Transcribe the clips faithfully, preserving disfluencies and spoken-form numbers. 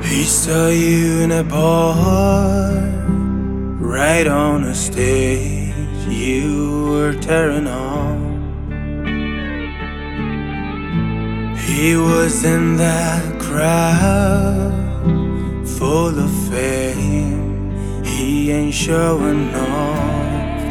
He saw you in a bar, right on the stage you were tearing on. He was in that crowd, full of fame, he ain't showing off.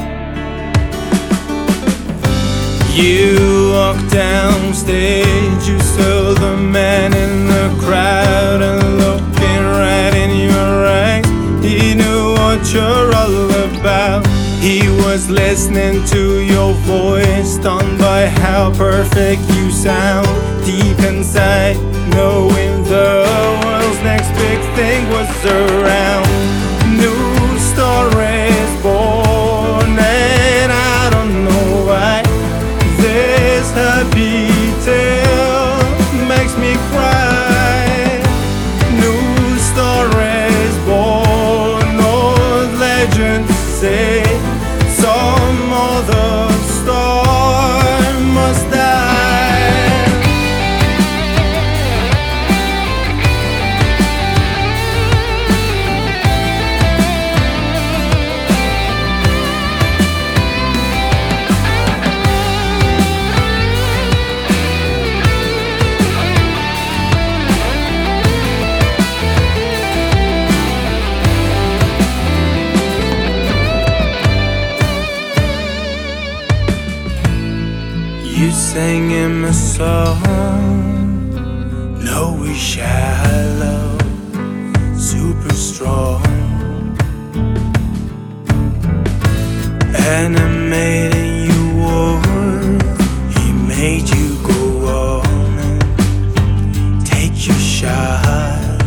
You walked down stage, you saw the man in the crowd, and looking right in your eyes, he knew what you're all about. He was listening to your voice, stunned by how perfect you sound. Deep inside, knowing the world's next big thing was around. New stories born, and I don't know why this happy tale makes me cry. New stories born, old legends say some other star must die. You sang him a song, no we shallow, super strong, animating you words. He made you go on and take your shot.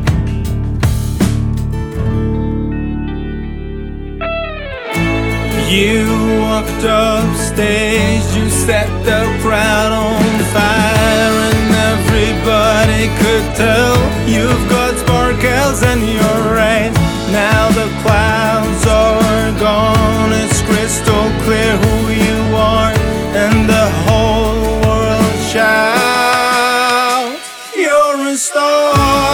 You walked up stage, you set the crowd on fire, and everybody could tell you've got sparkles in your eyes. Now the clouds are gone, it's crystal clear who you are, and the whole world shouts, you're a star.